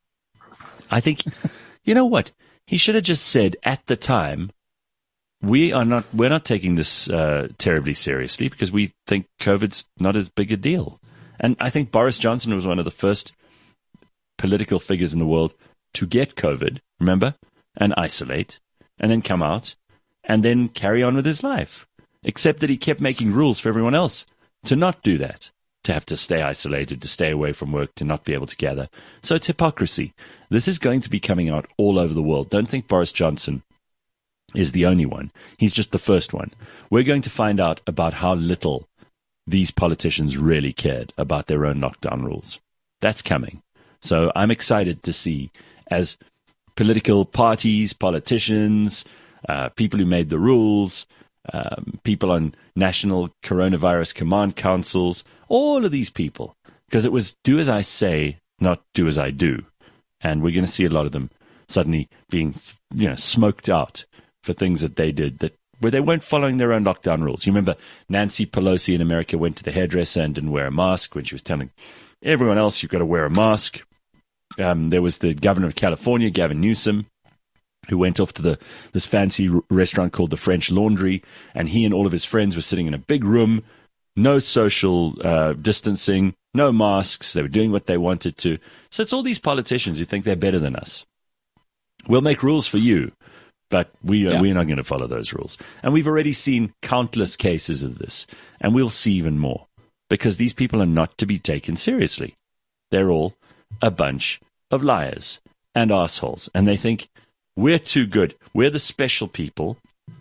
I think, you know what? He should have just said at the time, we are not, we're not taking this uh, terribly seriously because we think COVID's not as big a deal. And I think Boris Johnson was one of the first political figures in the world to get COVID, remember, and isolate, and then come out, and then carry on with his life. Except that he kept making rules for everyone else to not do that, to have to stay isolated, to stay away from work, to not be able to gather. So it's hypocrisy. This is going to be coming out all over the world. Don't think Boris Johnson is the only one. He's just the first one. We're going to find out about how little these politicians really cared about their own lockdown rules. That's coming. So I'm excited to see, as political parties, politicians, uh, people who made the rules, um, people on national coronavirus command councils, all of these people, because it was do as I say, not do as I do. And we're going to see a lot of them suddenly being, you know, smoked out for things that they did that where they weren't following their own lockdown rules. You remember Nancy Pelosi in America went to the hairdresser and didn't wear a mask when she was telling everyone else you've got to wear a mask. Um, there was the governor of California, Gavin Newsom, who went off to the this fancy r- restaurant called the French Laundry, and he and all of his friends were sitting in a big room, no social uh, distancing, no masks. They were doing what they wanted to. So it's all these politicians who think they're better than us. We'll make rules for you, but we are, Yeah. we're not going to follow those rules. And we've already seen countless cases of this, and we'll see even more, because these people are not to be taken seriously. They're all a bunch of liars and assholes, and they think we're too good. We're the special people.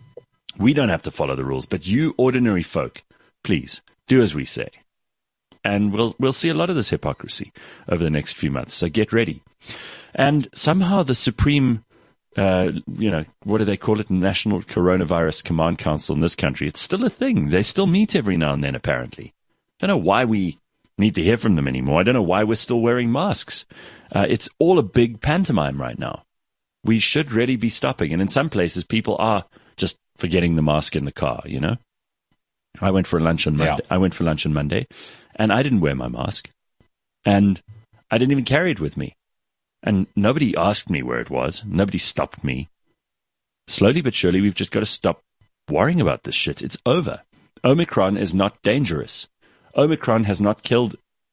We don't have to follow the rules, but you ordinary folk, please do as we say. And we'll we'll see a lot of this hypocrisy over the next few months. So get ready. And somehow the Supreme, uh, you know, what do they call it? National Coronavirus Command Council in this country. It's still a thing. They still meet every now and then, apparently. I don't know why we need to hear from them anymore. I don't know why we're still wearing masks. Uh, it's all a big pantomime right now. We should really be stopping. And in some places, people are just forgetting the mask in the car, you know? I went for lunch on Monday. Yeah. I went for lunch on Monday, and I didn't wear my mask. And I didn't even carry it with me. And nobody asked me where it was. Nobody stopped me. Slowly but surely, we've just got to stop worrying about this shit. It's over. Omicron is not dangerous. Omicron has not killed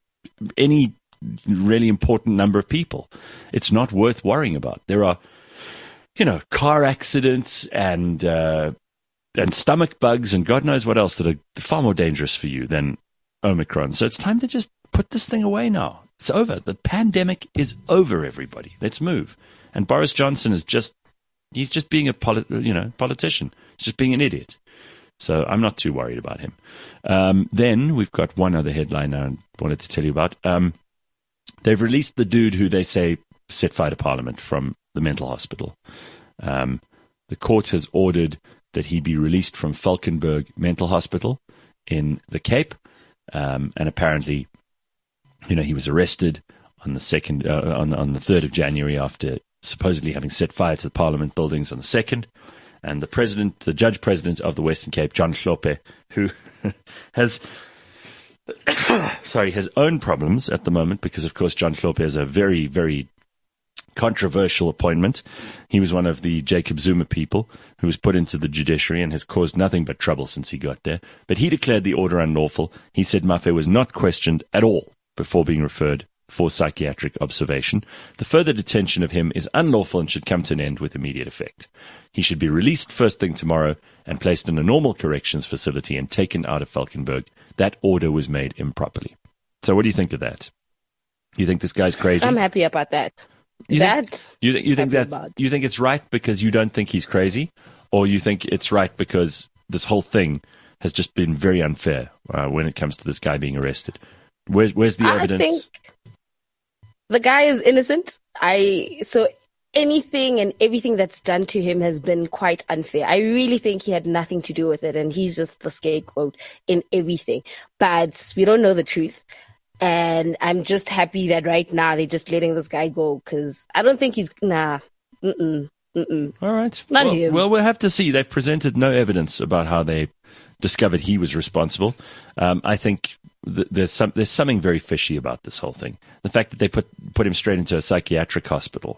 any really important number of people. It's not worth worrying about. There are, you know, car accidents and uh, and stomach bugs and God knows what else that are far more dangerous for you than Omicron. So it's time to just put this thing away now. It's over. The pandemic is over, everybody. Let's move. And Boris Johnson is just, he's just being a polit- you know, politician. He's just being an idiot. So I'm not too worried about him. Um, then we've got one other headline I wanted to tell you about. Um, they've released the dude who they say set fire to Parliament from the mental hospital. Um, the court has ordered that he be released from Valkenburg Mental Hospital in the Cape. Um, and apparently, you know, he was arrested on the second, uh, on, on the third of January after supposedly having set fire to the Parliament buildings on the second. And the president, the judge president of the Western Cape, John Hlophe, who has, sorry, has own problems at the moment because, of course, John Hlophe is a very, very controversial appointment. He was one of the Jacob Zuma people who was put into the judiciary and has caused nothing but trouble since he got there. But he declared the order unlawful. He said Mafe was not questioned at all before being referred for psychiatric observation. The further detention of him is unlawful and should come to an end with immediate effect. He should be released first thing tomorrow and placed in a normal corrections facility and taken out of Valkenburg. That order was made improperly. So what do you think of that? You think this guy's crazy? I'm happy about that. You that think, you, th- you think happy that about. you think it's right because you don't think he's crazy, or you think it's right because this whole thing has just been very unfair uh, when it comes to this guy being arrested? Where's where's the I evidence? think the guy is innocent. I so anything and everything that's done to him has been quite unfair. I really think he had nothing to do with it, and he's just the scapegoat in everything. But we don't know the truth. And I'm just happy that right now they're just letting this guy go because I don't think he's nah. Mm-mm, mm-mm. All right. Not well, him. well, we'll have to see. They've presented no evidence about how they discovered he was responsible. Um, I think th- there's some there's something very fishy about this whole thing. The fact that they put put him straight into a psychiatric hospital.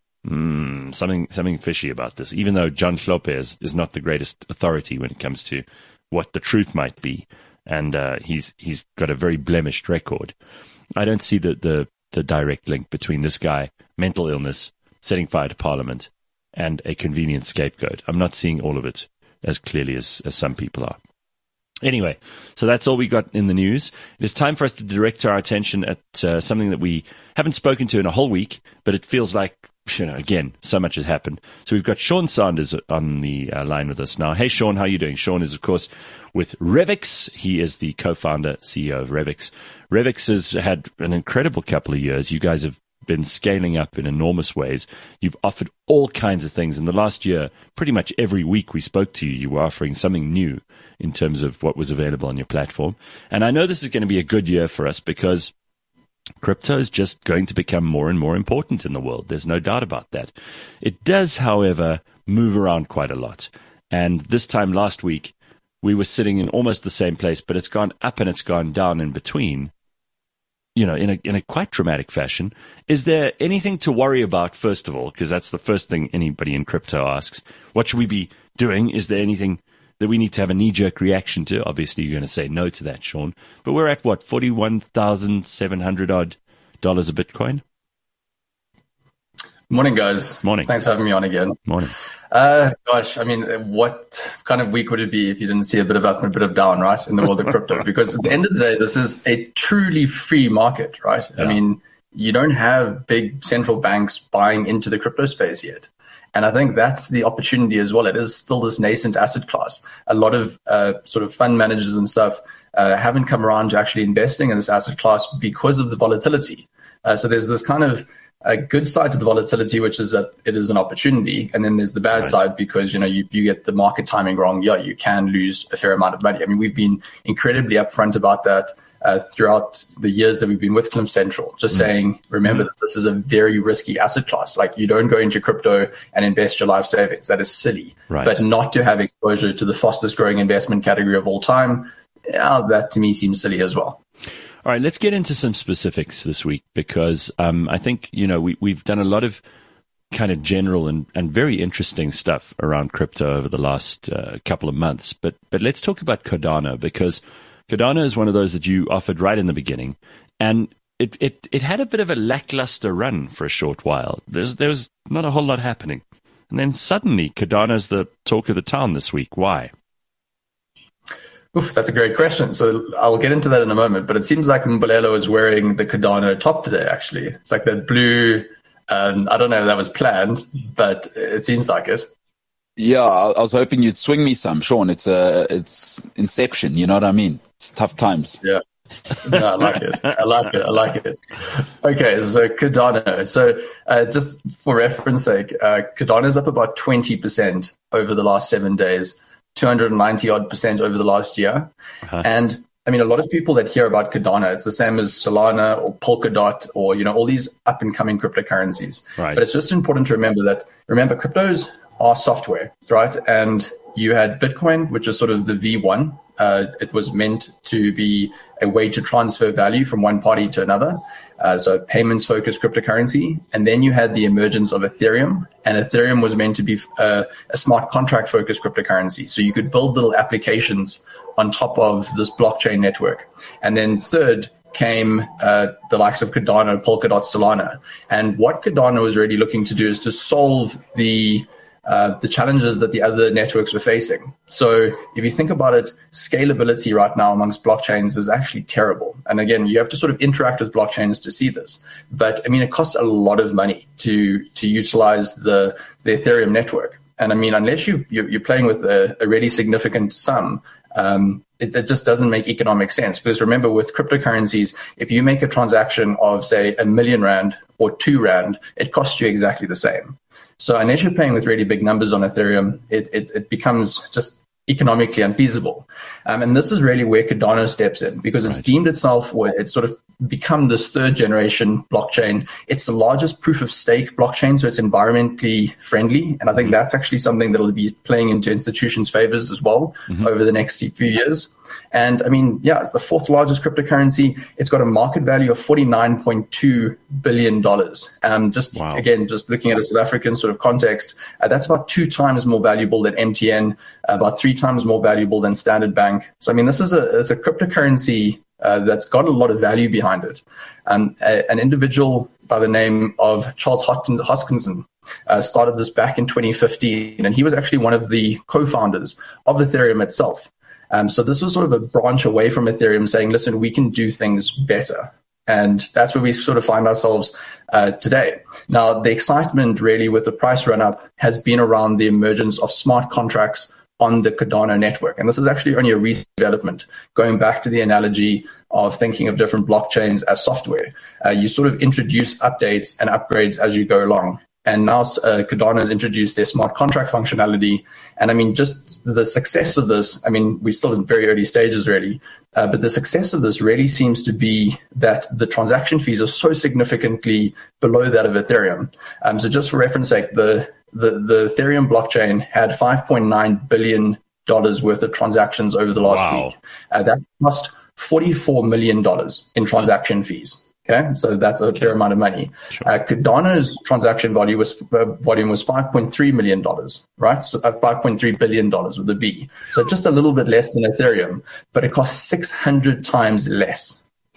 Mm, something something fishy about this. Even though John Hlophe is, is not the greatest authority when it comes to what the truth might be. And uh, he's he's got a very blemished record. I don't see the, the, the direct link between this guy, mental illness, setting fire to Parliament, and a convenient scapegoat. I'm not seeing all of it as clearly as, as some people are. Anyway, so that's all we got in the news. It is time for us to direct our attention at uh, something that we haven't spoken to in a whole week, but it feels like, you know, again, so much has happened. So we've got Sean Sanders on the uh, line with us now. Hey, Sean, how are you doing? Sean is, of course, with Revix. He is the co-founder, C E O of Revix. Revix has had an incredible couple of years. You guys have been scaling up in enormous ways. You've offered all kinds of things. In the last year, pretty much every week we spoke to you, you were offering something new in terms of what was available on your platform. And I know this is going to be a good year for us because crypto is just going to become more and more important in the world. There's no doubt about that. It does, however, move around quite a lot. And this time last week, we were sitting in almost the same place, but it's gone up and it's gone down in between, you know, in a in a quite dramatic fashion. Is there anything to worry about, first of all? Because that's the first thing anybody in crypto asks. What should we be doing? Is there anything that we need to have a knee-jerk reaction to? Obviously, you're going to say no to that, Sean. But we're at, what, forty-one thousand seven hundred odd dollars a Bitcoin? Morning, guys. Morning. Thanks for having me on again. Morning. Uh, gosh, I mean, what kind of week would it be if you didn't see a bit of up and a bit of down, right, in the world of crypto? Because at the end of the day, this is a truly free market, right? Yeah. I mean, you don't have big central banks buying into the crypto space yet. And I think that's the opportunity as well. It is still this nascent asset class. A lot of uh, sort of fund managers and stuff uh, haven't come around to actually investing in this asset class because of the volatility. Uh, so there's this kind of a good side to the volatility, which is that it is an opportunity. And then there's the bad right. side because, you know, you, you get the market timing wrong. Yeah, you can lose a fair amount of money. I mean, we've been incredibly upfront about that uh, throughout the years that we've been with Cliff Central, just mm. saying, remember mm. that this is a very risky asset class. Like, you don't go into crypto and invest your life savings. That is silly. Right. But not to have exposure to the fastest growing investment category of all time, yeah, that to me seems silly as well. All right, let's get into some specifics this week because um, I think, you know, we, we've done a lot of kind of general and, and very interesting stuff around crypto over the last uh, couple of months. But but let's talk about Cardano because Cardano is one of those that you offered right in the beginning. And it, it, it had a bit of a lackluster run for a short while. There's, there was not a whole lot happening. And then suddenly Cardano's the talk of the town this week. Why? Oof, that's a great question. So I'll get into that in a moment, but it seems like Mbolelo is wearing the Cardano top today, actually. It's like that blue, um, I don't know if that was planned, but it seems like it. Yeah, I was hoping you'd swing me some, Sean. It's uh, it's Inception, you know what I mean? It's tough times. Yeah. No, I like it. I like it. I like it. Okay, so Cardano. So uh, just for reference sake, uh, Cardano is up about twenty percent over the last seven days. two hundred ninety odd percent over the last year. Uh-huh. And I mean, a lot of people that hear about Cardano, it's the same as Solana or Polkadot or, you know, all these up and coming cryptocurrencies. Right. But it's just important to remember that, remember, cryptos are software, right? And you had Bitcoin, which is sort of the V one. Uh, it was meant to be a way to transfer value from one party to another. Uh, so payments focused cryptocurrency. And then you had the emergence of Ethereum, and Ethereum was meant to be uh, a smart contract focused cryptocurrency. So you could build little applications on top of this blockchain network. And then third came uh, the likes of Cardano, Polkadot, Solana. And what Cardano is really looking to do is to solve the Uh, the challenges that the other networks were facing. So if you think about it, scalability right now amongst blockchains is actually terrible. And again, you have to sort of interact with blockchains to see this. But I mean, it costs a lot of money to to utilize the, the Ethereum network. And I mean, unless you you're playing with a, a really significant sum, um, it, it just doesn't make economic sense. Because remember, with cryptocurrencies, if you make a transaction of, say, a million rand or two rand, it costs you exactly the same. So unless you're playing with really big numbers on Ethereum, it it, it becomes just economically unfeasible. Um, and this is really where Cardano steps in, because it's right. deemed itself, or it's sort of become this third generation blockchain. It's the largest proof of stake blockchain, so it's environmentally friendly. And I think mm-hmm. that's actually something that will be playing into institutions' favors as well mm-hmm. over the next few years. And I mean, yeah, it's the fourth largest cryptocurrency. It's got a market value of forty-nine point two billion dollars. Um, just wow. again, just looking at a South African sort of context, uh, that's about two times more valuable than M T N, uh, about three times more valuable than Standard Bank. So I mean, this is a, it's a cryptocurrency uh, that's got a lot of value behind it. Um, a, an individual by the name of Charles Hoskinson uh, started this back in twenty fifteen, and he was actually one of the co-founders of Ethereum itself. Um, so this was sort of a branch away from Ethereum saying, listen, we can do things better. And that's where we sort of find ourselves uh, today. Now, the excitement really with the price run up has been around the emergence of smart contracts on the Cardano network. And this is actually only a recent development, going back to the analogy of thinking of different blockchains as software. Uh, you sort of introduce updates and upgrades as you go along. And now uh, Cardano has introduced their smart contract functionality. And I mean, just the success of this, I mean, we're still in very early stages really, uh, but the success of this really seems to be that the transaction fees are so significantly below that of Ethereum. Um, so just for reference sake, the, the, the Ethereum blockchain had five point nine billion dollars worth of transactions over the last wow. week. Uh, that cost forty-four million dollars in transaction fees. Okay, so that's a fair amount of money. Sure. Uh, Cardano's transaction volume was uh, volume was five point three million dollars, right? So uh, five point three billion dollars with a B. So just a little bit less than Ethereum, but it costs six hundred times less.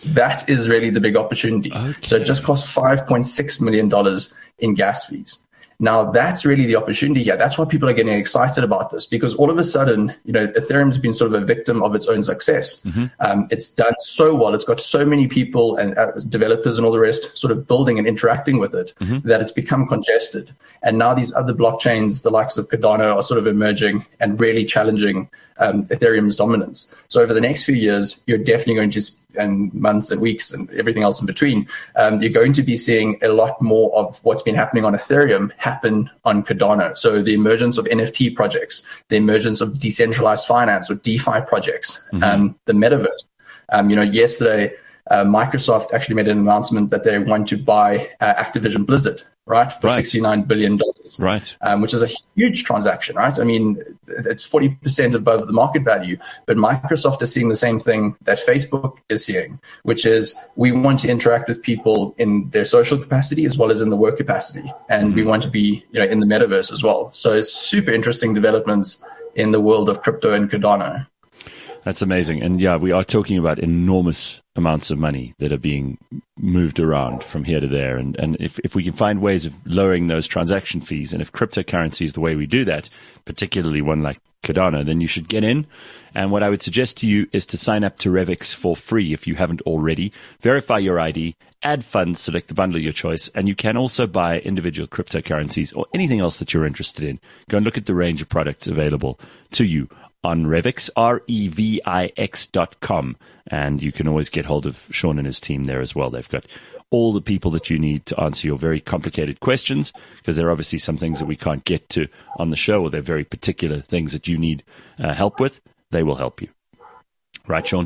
That is really the big opportunity. Okay. So it just costs five point six million dollars in gas fees. Now, that's really the opportunity here. That's why people are getting excited about this, because all of a sudden, you know, Ethereum's been sort of a victim of its own success. Mm-hmm. Um, it's done so well. It's got so many people and uh, developers and all the rest sort of building and interacting with it mm-hmm. that it's become congested. And now these other blockchains, the likes of Cardano, are sort of emerging and really challenging um, Ethereum's dominance. So over the next few years, you're definitely going to, and months and weeks and everything else in between, um, you're going to be seeing a lot more of what's been happening on Ethereum happen on Cardano. So the emergence of N F T projects, the emergence of decentralized finance or DeFi projects, mm-hmm. um, the metaverse. Um, you know, yesterday, uh, Microsoft actually made an announcement that they want to buy uh, Activision Blizzard, right, for right. sixty-nine billion dollars, right, um, which is a huge transaction, right? I mean, it's forty percent above the market value, but Microsoft is seeing the same thing that Facebook is seeing, which is we want to interact with people in their social capacity as well as in the work capacity, and mm-hmm. we want to be, you know, in the metaverse as well. So it's super interesting developments in the world of crypto and Cardano. That's amazing. And yeah, we are talking about enormous amounts of money that are being moved around from here to there. And, and if, if we can find ways of lowering those transaction fees, and if cryptocurrency is the way we do that, particularly one like Cardano, then you should get in. And what I would suggest to you is to sign up to Revix for free if you haven't already. Verify your I D, add funds, select the bundle of your choice, and you can also buy individual cryptocurrencies or anything else that you're interested in. Go and look at the range of products available to you on Revix, R E V I X dot com. And you can always get hold of Sean and his team there as well. They've got all the people that you need to answer your very complicated questions, because there are obviously some things that we can't get to on the show, or they're very particular things that you need uh, help with. They will help you. Right, Sean?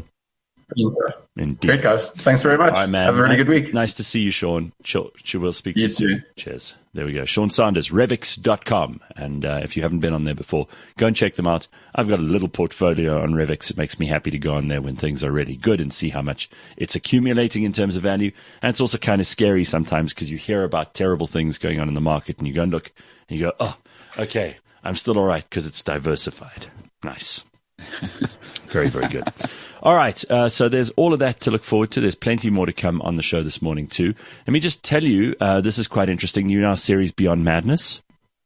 Indeed. Great, guys. Thanks very much. Right, man. Have a really good week. Nice to see you, Sean. She will speak to you you soon. Too. Cheers. There we go. Sean Sanders, Revix dot com. And uh, if you haven't been on there before, go and check them out. I've got a little portfolio on Revix. It makes me happy to go on there when things are really good and see how much it's accumulating in terms of value. And it's also kind of scary sometimes, because you hear about terrible things going on in the market and you go and look and you go, oh, okay, I'm still all right because it's diversified. Nice. Very, very good. All right, uh, so there's all of that to look forward to. There's plenty more to come on the show this morning too. Let me just tell you, uh, this is quite interesting. You know our series Beyond Madness?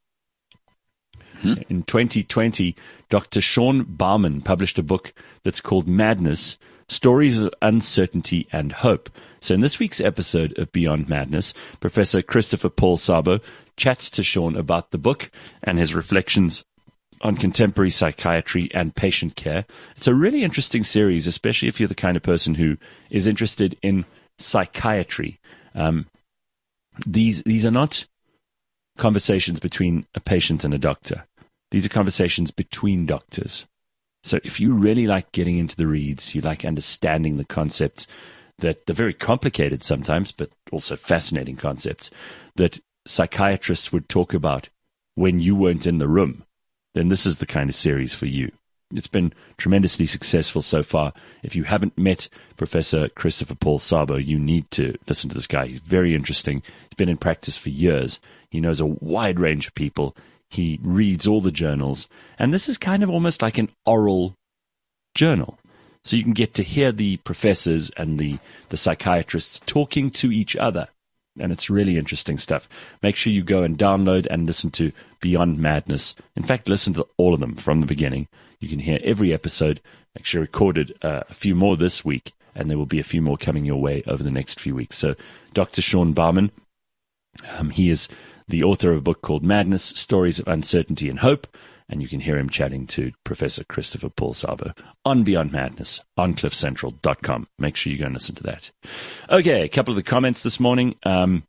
Hmm? In twenty twenty, Doctor Sean Bauman published a book that's called Madness, Stories of Uncertainty and Hope. So in this week's episode of Beyond Madness, Professor Christopher Paul Szabo chats to Sean about the book and his reflections on contemporary psychiatry and patient care. It's a really interesting series, especially if you're the kind of person who is interested in psychiatry. Um, these these are not conversations between a patient and a doctor. These are conversations between doctors. So if you really like getting into the reads, you like understanding the concepts that they're very complicated sometimes, but also fascinating concepts that psychiatrists would talk about when you weren't in the room, then this is the kind of series for you. It's been tremendously successful so far. If you haven't met Professor Christopher Paul Szabo, you need to listen to this guy. He's very interesting. He's been in practice for years. He knows a wide range of people. He reads all the journals. And this is kind of almost like an oral journal. So you can get to hear the professors and the, the psychiatrists talking to each other. And it's really interesting stuff. Make sure you go and download and listen to Beyond Madness. In fact, listen to all of them from the beginning. You can hear every episode. Actually recorded uh, a few more this week, and there will be a few more coming your way over the next few weeks. So Doctor Sean Bauman, um, he is the author of a book called Madness, Stories of Uncertainty and Hope, and you can hear him chatting to Professor Christopher Paul Szabo on Beyond Madness on cliff central dot com. Make sure you go and listen to that. Okay, a couple of the comments this morning. Um,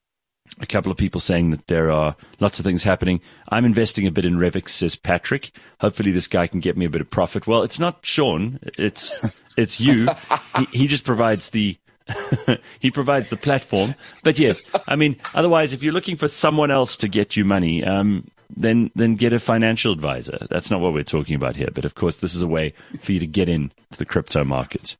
a couple of people saying that there are lots of things happening. I'm investing a bit in Revix, says Patrick. Hopefully this guy can get me a bit of profit. Well, it's not Sean. It's it's you. he, he just provides the he provides the platform. But yes, I mean, otherwise, if you're looking for someone else to get you money, um, then then get a financial advisor. That's not what we're talking about here. But of course, this is a way for you to get into the crypto market.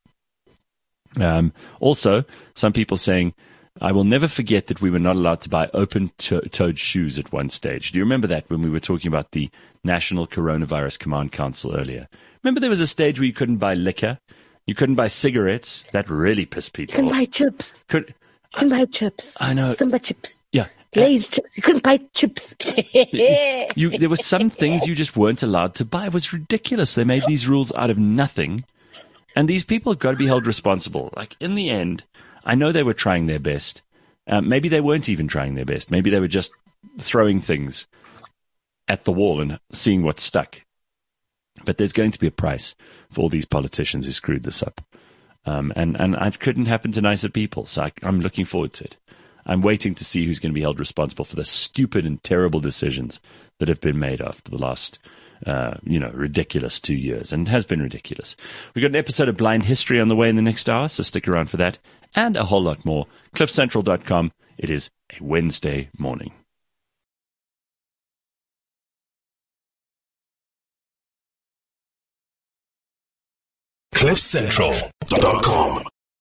Um, also, some people saying, I will never forget that we were not allowed to buy open-toed shoes at one stage. Do you remember that when we were talking about the National Coronavirus Command Council earlier? Remember there was a stage where you couldn't buy liquor? You couldn't buy cigarettes. That really pissed people You couldn't off. buy chips. Could, You couldn't buy chips. I know. Simba chips. yeah. Lay's chips. You couldn't buy chips. You, there were some things you just weren't allowed to buy. It was ridiculous. They made these rules out of nothing. And these people have got to be held responsible. Like, in the end, I know they were trying their best. Uh, maybe they weren't even trying their best. Maybe they were just throwing things at the wall and seeing what stuck. But there's going to be a price for all these politicians who screwed this up. Um, and, and it couldn't happen to nicer people. So I, I'm looking forward to it. I'm waiting to see who's going to be held responsible for the stupid and terrible decisions that have been made after the last, uh, you know, ridiculous two years. And it has been ridiculous. We've got an episode of Blind History on the way in the next hour, so stick around for that. And a whole lot more. cliff central dot com. It is a Wednesday morning. cliff central dot com